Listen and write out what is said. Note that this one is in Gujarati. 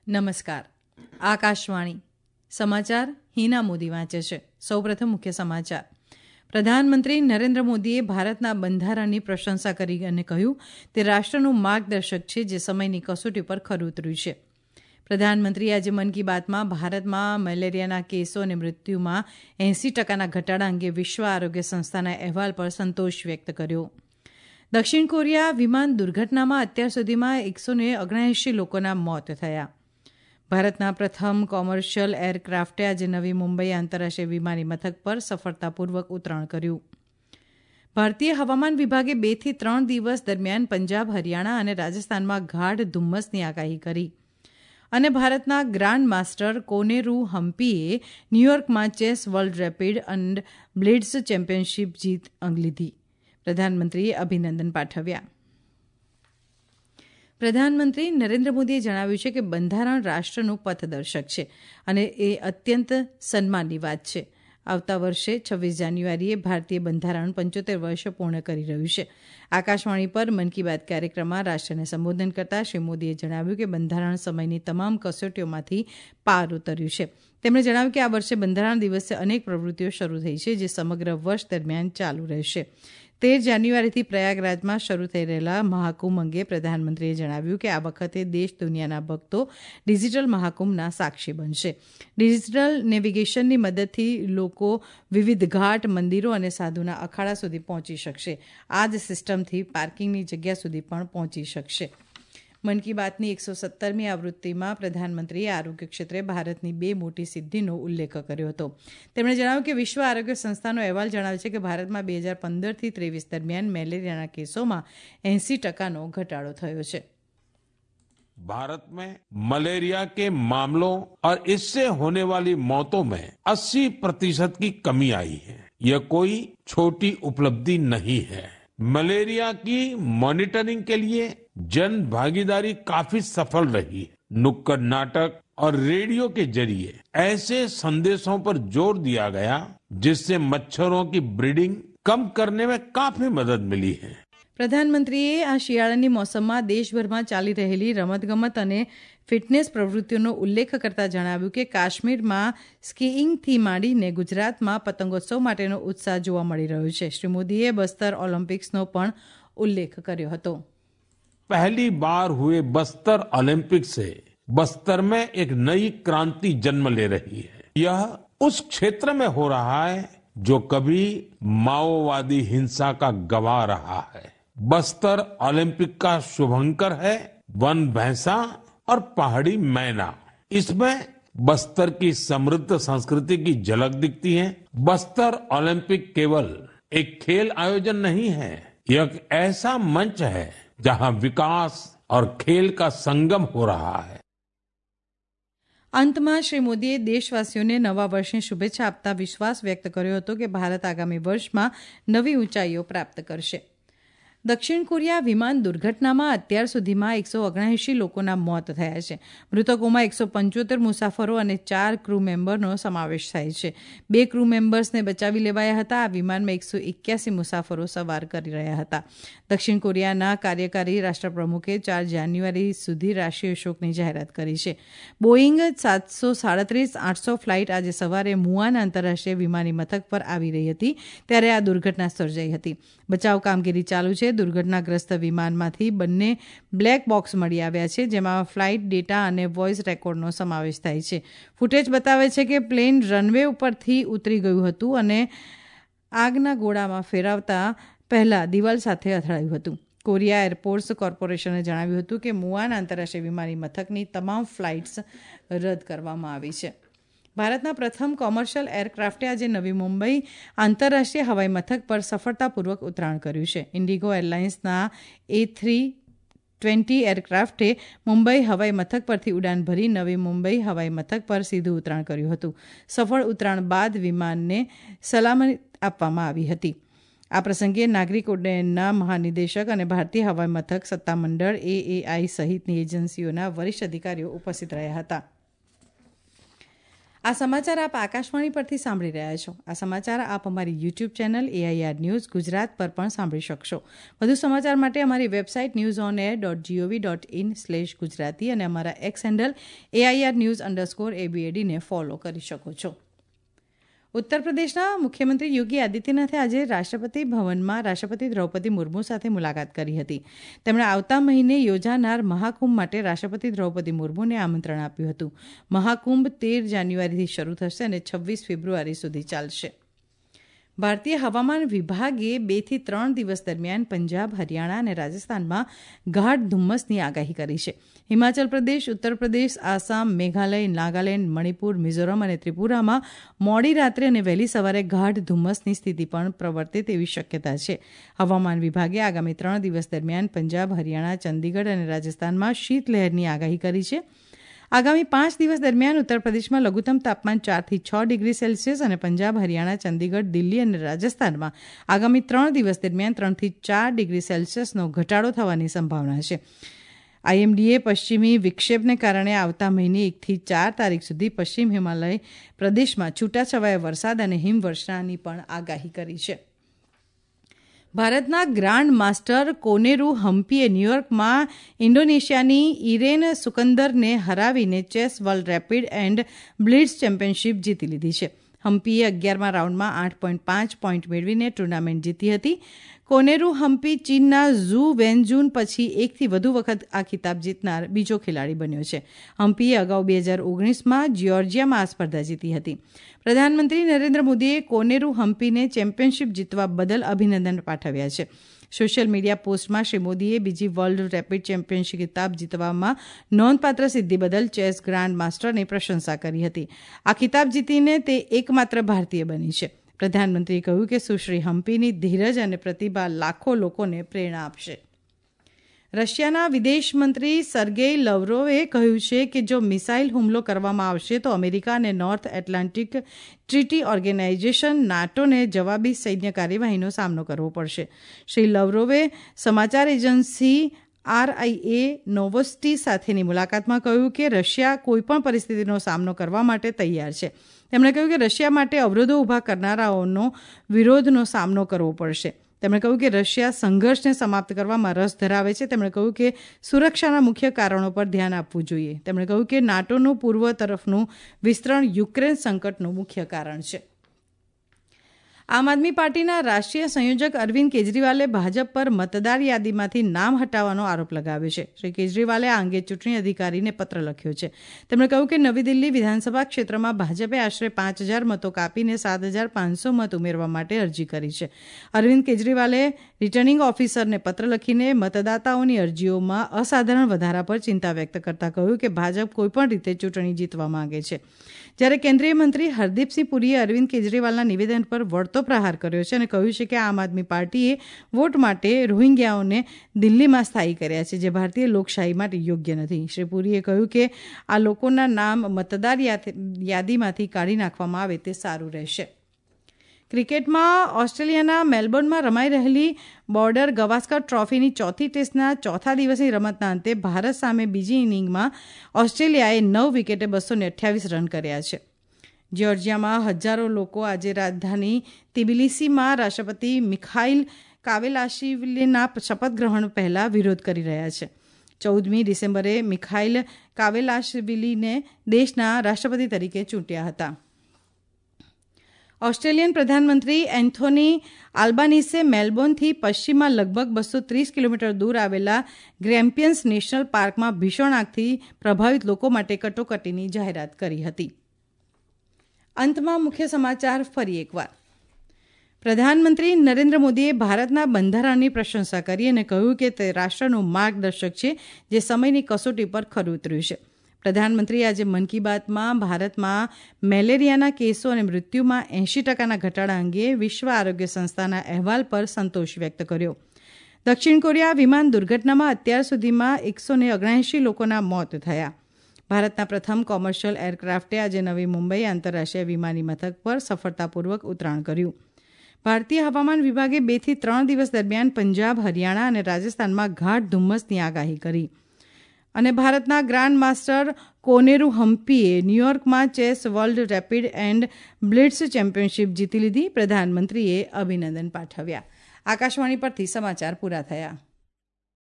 નમસ્કાર. આકાશવાણી સમાચાર હિના મોદી વાંચે છે. સૌપ્રથમ મુખ્ય સમાચાર. પ્રધાનમંત્રી નરેન્દ્ર મોદીએ ભારતના બંધારણની પ્રશંસા કરી અને કહ્યું તે રાષ્ટ્રનું માર્ગદર્શક છે જે સમયની કસોટી પર ખરું ઉતર્યું છે. પ્રધાનમંત્રીએ આજે મન કી બાતમાં ભારતમાં મેલેરિયાના કેસો અને મૃત્યુમાં 80% ઘટાડા અંગે વિશ્વ આરોગ્ય સંસ્થાના અહેવાલ પર સંતોષ વ્યક્ત કર્યો. દક્ષિણ કોરિયા વિમાન દુર્ઘટનામાં અત્યાર સુધીમાં 179 લોકોના મોત થયા. ભારતના પ્રથમ કોમર્શિયલ એરક્રાફ્ટે આજે નવી મુંબઈ આંતરરાષ્ટ્રીય વિમાની મથક પર સફળતાપૂર્વક ઉતરાણ કર્યું. ભારતીય હવામાન વિભાગે 2 થી 3 દિવસ દરમિયાન પંજાબ, હરિયાણા અને રાજસ્થાનમાં ગાઢ ધુમ્મસની આગાહી કરી. અને ભારતના ગ્રાન્ડ માસ્ટર કોનેરુ હમ્પીએ ન્યૂયોર્કમાં chess world rapid and blitz championship જીત લીધી. પ્રધાનમંત્રીએ અભિનંદન પાઠવ્યા. પ્રધાનમંત્રી નરેન્દ્ર મોદીએ જણાવ્યું છે કે બંધારણ રાષ્ટ્રનું પથદર્શક છે અને એ અત્યંત સન્માનની વાત છે. આવતા વર્ષે 26 જાન્યુઆરીએ ભારતીય બંધારણ 75 વર્ષ પૂર્ણ કરી રહ્યું છે. આકાશવાણી પર મન કી બાત કાર્યક્રમમાં રાષ્ટ્રને સંબોધન કરતા શ્રી મોદીએ જણાવ્યું કે બંધારણ સમયની તમામ કસોટીઓમાંથી પાર ઉતર્યું છે. તેમણે જણાવ્યું કે આ વર્ષે બંધારણ દિવસે અનેક પ્રવૃત્તિઓ શરૂ થઈ છે જે સમગ્ર વર્ષ દરમિયાન ચાલુ રહેશે. 13 જાન્યુઆરીથી પ્રયાગરાજમાં શરૂ થઈ રહેલા મહાકુંભ અંગે પ્રધાનમંત્રીએ જણાવ્યું કે આ વખતે દેશ દુનિયાના ભક્તો ડિજિટલ મહાકુંભના સાક્ષી બનશે. ડિજિટલ નેવિગેશનની મદદથી લોકો વિવિધ ઘાટ, મંદિરો અને સાધુના અખાડા સુધી પહોંચી શકશે. આ જ સિસ્ટમથી પાર્કિંગની જગ્યા સુધી પણ પહોંચી શકશે. મન કી બાતની 117મી આવૃત્તિમાં પ્રધાનમંત્રીએ આરોગ્ય ક્ષેત્રે ભારતની 2 મોટી સિદ્ધિનો ઉલ્લેખ કર્યો હતો. તેમણે જણાવ્યું કે વિશ્વ આરોગ્ય સંસ્થાનો અહેવાલ જણાવે છે કે ભારતમાં 2015થી 23 દરમિયાન મેલેરિયાના કેસોમાં 80%નો ઘટાડો થયો છે. भारत में मलेरिया के मामलों और इससे होने वाली मौतों में 80% की कमी आई है. यह कोई छोटी उपलब्धि नहीं है. मलेरिया की मॉनिटरिंग के लिए जन भागीदारी काफी सफल रही है. नुक्कड़ नाटक और रेडियो के जरिए ऐसे संदेशों पर जोर दिया गया जिससे मच्छरों की ब्रीडिंग कम करने में काफी मदद मिली है. પ્રધાનમંત્રીએ આ શિયાળાની મોસમમાં દેશભરમાં ચાલી રહેલી રમતગમત અને ફિટનેસ પ્રવૃત્તિઓનો ઉલ્લેખ કરતા જણાવ્યું કે કાશ્મીરમાં સ્કીઇંગથી માંડીને ગુજરાતમાં પતંગોત્સવ માટેનો ઉત્સાહ જોવા મળી રહ્યો છે. શ્રી મોદીએ બસ્તર ઓલિમ્પિક્સનો પણ ઉલ્લેખ કર્યો હતો. पहली बार हुए बस्तर ओलंपिक से बस्तर में एक नई क्रांति जन्म ले रही है. यह उस क्षेत्र में हो रहा है जो कभी माओवादी हिंसा का गवाह रहा है. बस्तर ओलंपिक का शुभंकर है वन भैंसा और पहाड़ी मैना. इसमें बस्तर की समृद्ध संस्कृति की झलक दिखती है. बस्तर ओलंपिक केवल एक खेल आयोजन नहीं है, यह एक ऐसा मंच है जहां विकास और खेल का संगम हो रहा है. અંતમાં શ્રી મોદીએ દેશવાસીઓને નવા વર્ષની શુભેચ્છા આપતા વિશ્વાસ વ્યક્ત કર્યો હતો કે ભારત આગામી વર્ષમાં નવી ઊંચાઈઓ પ્રાપ્ત કરશે. દક્ષિણ કોરિયા વિમાન દુર્ઘટનામાં અત્યાર સુધીમાં 179 લોકોના મોત થયા છે. મૃતકોમાં 175 મુસાફરો અને 4 ક્રૂ મેમ્બરનો સમાવેશ થાય છે. 2 ક્રૂ મેમ્બર્સને બચાવી લેવાયા હતા. આ વિમાનમાં 181 મુસાફરો સવાર કરી રહ્યા હતા. દક્ષિણ કોરિયાના કાર્યકારી રાષ્ટ્રપ્રમુખે 4 જાન્યુઆરી સુધી રાષ્ટ્રીય શોકની જાહેરાત કરી છે. બોઇંગ 737-800 ફ્લાઇટ આજે સવારે મુઆન આંતરરાષ્ટ્રીય વિમાની મથક પર આવી રહી હતી ત્યારે આ દુર્ઘટના સર્જાઈ હતી. બચાવ કામગીરી ચાલુ છે. દુર્ઘટનાગ્રસ્ત વિમાનમાંથી 2 બ્લેક બોક્સ મળી આવ્યા છે જેમાં ફ્લાઇટ ડેટા અને વોઇસ રેકોર્ડનો સમાવેશ થાય છે. ફૂટેજ બતાવે છે કે પ્લેન રનવે ઉપરથી ઉતરી ગયું હતું અને આગના ગોળામાં ફેરવતા પહેલા દિવાલ સાથે અથડાયું હતું. કોરિયા એરપોર્ટ્સ કોર્પોરેશને જણાવ્યું હતું કે મુઆન આંતરરાષ્ટ્રીય વિમાની મથકની તમામ ફ્લાઇટ્સ રદ કરવામાં આવી છે. ભારતના પ્રથમ કોમર્શિયલ એરક્રાફ્ટે આજે નવી મુંબઈ આંતરરાષ્ટ્રીય હવાઈ મથક પર સફળતાપૂર્વક ઉતરાણ કર્યું છે. ઇન્ડિગો એરલાઇન્સના A320 એરક્રાફ્ટે મુંબઈ હવાઈ મથક પરથી ઉડાન ભરી નવી મુંબઈ હવાઈ મથક પર સીધું ઉતરાણ કર્યું હતું. સફળ ઉતરાણ બાદ વિમાનને સલામતી આપવામાં આવી હતી. આ પ્રસંગે નાગરિક ઉડ્ડયનના મહાનિદેશક અને ભારતીય હવાઈ મથક સત્તામંડળ AAI સહિતની એજન્સીઓના વરિષ્ઠ અધિકારીઓ ઉપસ્થિત રહ્યા હતા. આ સમાચાર આપ આકાશવાણી પરથી સાંભળી રહ્યા છો. આ સમાચાર આપ અમારી YouTube channel AIR news Gujarat પર પણ સાંભળી શકશો. વધુ સમાચાર માટે અમારી વેબસાઇટ newsonair.gov.in/gujarati અને અમારા એક્સ હેન્ડલ AIR_news_ABAD ને ફોલો કરી શકો છો. ઉત્તર પ્રદેશના મુખ્યમંત્રી યોગી આદિત્યનાથે આજે રાષ્ટ્રપતિ ભવનમાં રાષ્ટ્રપતિ દ્રૌપદી મુર્મુ સાથે મુલાકાત કરી હતી. તેમણે આવતા મહિને યોજાનાર મહાકુંભ માટે રાષ્ટ્રપતિ દ્રૌપદી મુર્મુને આમંત્રણ આપ્યું હતું. મહાકુંભ 13 જાન્યુઆરીથી શરૂ થશે અને 26 ફેબ્રુઆરી સુધી ચાલશે. ભારતીય હવામાન વિભાગે 2 થી 3 દિવસ દરમિયાન પંજાબ, હરિયાણા અને રાજસ્થાનમાં ગાઢ ધુમ્મસની આગાહી કરી છે. હિમાચલ પ્રદેશ, ઉત્તર પ્રદેશ, આસામ, મેઘાલય, નાગાલેન્ડ, મણિપુર, મિઝોરમ અને ત્રિપુરામાં મોડી રાત્રે અને વહેલી સવારે ગાઢ ધુમ્મસની સ્થિતિ પણ પ્રવર્તે તેવી શક્યતા છે. હવામાન વિભાગે આગામી 3 દિવસ દરમિયાન પંજાબ, હરિયાણા, ચંદીગઢ અને રાજસ્થાનમાં શીતલહેરની આગાહી કરી છે. આગામી 5 દિવસ દરમિયાન ઉત્તર પ્રદેશમાં લઘુત્તમ તાપમાન 4 થી 6 ડિગ્રી સેલ્સિયસ અને પંજાબ, હરિયાણા, ચંદીગઢ, દિલ્હી અને રાજસ્થાનમાં આગામી 3 દિવસ દરમિયાન 3 થી 4 ડિગ્રી સેલ્સિયસનો ઘટાડો થવાની સંભાવના છે. IMDએ પશ્ચિમી વિક્ષેપને કારણે આવતા મહિને 1 થી 4 તારીખ સુધી પશ્ચિમ હિમાલય પ્રદેશમાં છૂટાછવાયા વરસાદ અને હિમવર્ષાની પણ આગાહી કરી છે. ભારતના ગ્રાન્ડ માસ્ટર કોનેરુ હમ્પીએ ન્યૂયોર્કમાં ઇન્ડોનેશિયાની ઇરેન સુકંદરને હરાવીને chess world rapid and blitz championship જીતી લીધી છે. હમ્પીએ 11મા રાઉન્ડમાં 8.5 પોઈન્ટ મેળવીને ટુર્નામેન્ટ જીતી હતી. કોનેરુ હમ્પી ચીનના ઝુ વેનજુન પછી એકથી વધુ વખત આ ખિતાબ જીતનાર બીજો ખેલાડી બન્યો છે. હમ્પીએ અગાઉ 2019માં જ્યોર્જિયામાં આ સ્પર્ધા જીતી હતી. પ્રધાનમંત્રી નરેન્દ્ર મોદીએ કોનેરુ હમ્પીને ચેમ્પિયનશિપ જીતવા બદલ અભિનંદન પાઠવ્યા છે. સોશિયલ મીડિયા પોસ્ટમાં શ્રી મોદીએ બીજી વર્લ્ડ રેપિડ ચેમ્પિયનશિપ ખિતાબ જીતવામાં નોંધપાત્ર સિદ્ધિ બદલ ચેસ ગ્રાન્ડ માસ્ટરની પ્રશંસા કરી હતી. આ ખિતાબ જીતીને તે એકમાત્ર ભારતીય બની છે. પ્રધાનમંત્રીએ કહ્યું કે સુશ્રી હમ્પીની ધીરજ અને પ્રતિભા લાખો લોકોને પ્રેરણા આપશે. રશિયાના વિદેશ મંત્રી સર્ગેઈ લવરોવે કહ્યું છે કે જો મિસાઇલ હુમલો કરવામાં આવશે તો અમેરિકા અને નોર્થ એટલાન્ટિક ટ્રીટી ઓર્ગેનાઇઝેશન નાટોને જવાબી સૈન્ય કાર્યવાહીનો સામનો કરવો પડશે. શ્રી લવરોવે સમાચાર એજન્સી RIA નોવોસ્ટી સાથેની મુલાકાતમાં કહ્યું કે રશિયા કોઈપણ પરિસ્થિતિનો સામનો કરવા માટે તૈયાર છે. તેમણે કહ્યું કે રશિયા માટે અવરોધો ઊભા કરનારાઓનો વિરોધનો સામનો કરવો પડશે. તેમણે કહ્યું કે રશિયા સંઘર્ષને સમાપ્ત કરવામાં રસ ધરાવે છે. તેમણે કહ્યું કે સુરક્ષાના મુખ્ય કારણો પર ધ્યાન આપવું જોઈએ. તેમણે કહ્યું કે નાટોનું પૂર્વ તરફનું વિસ્તરણ યુક્રેન સંકટનું મુખ્ય કારણ છે. આમ આદમી પાર્ટીના રાષ્ટ્રીય સંયોજક અરવિંદ કેજરીવાલે ભાજપ પર મતદાર યાદીમાંથી નામ હટાવવાનો આરોપ લગાવ્યો છે. શ્રી કેજરીવાલે આ અંગે ચૂંટણી અધિકારીને પત્ર લખ્યો છે. તેમણે કહ્યું કે નવી દિલ્હી વિધાનસભા ક્ષેત્રમાં ભાજપે આશરે 5,000 મતો કાપીને 7,500 મત ઉમેરવા માટે અરજી કરી છે. અરવિંદ કેજરીવાલે રિટર્નિંગ ઓફિસરને પત્ર લખીને મતદાતાઓની અરજીઓમાં અસાધારણ વધારા પર ચિંતા વ્યક્ત કરતા કહ્યું કે ભાજપ કોઈપણ રીતે ચૂંટણી જીતવા માંગે છે. જ્યારે કેન્દ્રીય મંત્રી હરદીપસિંહ પુરીએ અરવિંદ કેજરીવાલના નિવેદન પર વળતો પ્રહાર કર્યો છે અને કહ્યું છે કે આમ આદમી પાર્ટીએ વોટ માટે રોહિંગ્યાઓને દિલ્હીમાં સ્થાયી કર્યા છે, જે ભારતીય લોકશાહી માટે યોગ્ય નથી. શ્રી પુરીએ કહ્યું કે આ લોકોના નામ મતદાર યાદીમાંથી કાઢી નાખવામાં આવે તે સારું રહેશે. ક્રિકેટમાં ઓસ્ટ્રેલિયાના મેલબોર્નમાં રમાઈ રહેલી બોર્ડર ગવાસ્કર ટ્રોફીની ચોથી ટેસ્ટના ચોથા દિવસની રમતના અંતે ભારત સામે બીજી ઇનિંગમાં ઓસ્ટ્રેલિયાએ 9 વિકેટે 228 રન કર્યા છે. જ્યોર્જિયામાં હજારો લોકો આજે રાજધાની તિબિલિસીમાં રાષ્ટ્રપતિ મિખાઇલ કાવેલાશવિલીના શપથ ગ્રહણ પહેલા વિરોધ કરી રહ્યા છે. 14મી ડિસેમ્બરે મિખાઇલ કાવેલાશવિલીને દેશના રાષ્ટ્રપતિ તરીકે ચૂંટ્યા હતા. ઓસ્ટ્રેલિયન પ્રધાનમંત્રી એન્થોની આલ્બાનીસે મેલબોર્નથી પશ્ચિમમાં લગભગ 230 કિલોમીટર દૂર આવેલા ગ્રેમ્પિયન્સ નેશનલ પાર્કમાં ભીષણ આગથી પ્રભાવિત લોકો માટે કટોકટીની જાહેરાત કરી હતી. અંતમાં મુખ્ય સમાચાર ફરી એકવાર. પ્રધાનમંત્રી નરેન્દ્ર મોદીએ ભારતના બંધારણની પ્રશંસા કરી અને કહ્યું કે તે રાષ્ટ્રનું માર્ગદર્શક છે, જે સમયની કસોટી પર ખરું ઉતર્યું છે. પ્રધાનમંત્રીએ આજે મન કી બાતમાં ભારતમાં મેલેરિયાના કેસો અને મૃત્યુમાં 80%ના ઘટાડા અંગે વિશ્વ આરોગ્ય સંસ્થાના અહેવાલ પર સંતોષ વ્યક્ત કર્યો. દક્ષિણ કોરિયા વિમાન દુર્ઘટનામાં અત્યાર સુધીમાં 179 લોકોના મોત થયા. ભારતના પ્રથમ કોમર્શિયલ એરક્રાફ્ટે આજે નવી મુંબઈ આંતરરાષ્ટ્રીય વિમાની મથક પર સફળતાપૂર્વક ઉતરાણ કર્યું. ભારતીય હવામાન વિભાગે 2 થી 3 દિવસ દરમિયાન પંજાબ, હરિયાણા અને રાજસ્થાનમાં ગાઢ ધુમ્મસની આગાહી કરી. અને ભારતના ગ્રાન્ડ માસ્ટર કોનેરુ હમ્પીએ ન્યૂયોર્કમાં chess world rapid and blitz championship જીતી લીધી. પ્રધાનમંત્રીએ અભિનંદન પાઠવ્યા. આકાશવાણી પરથી સમાચાર પૂરા થયા.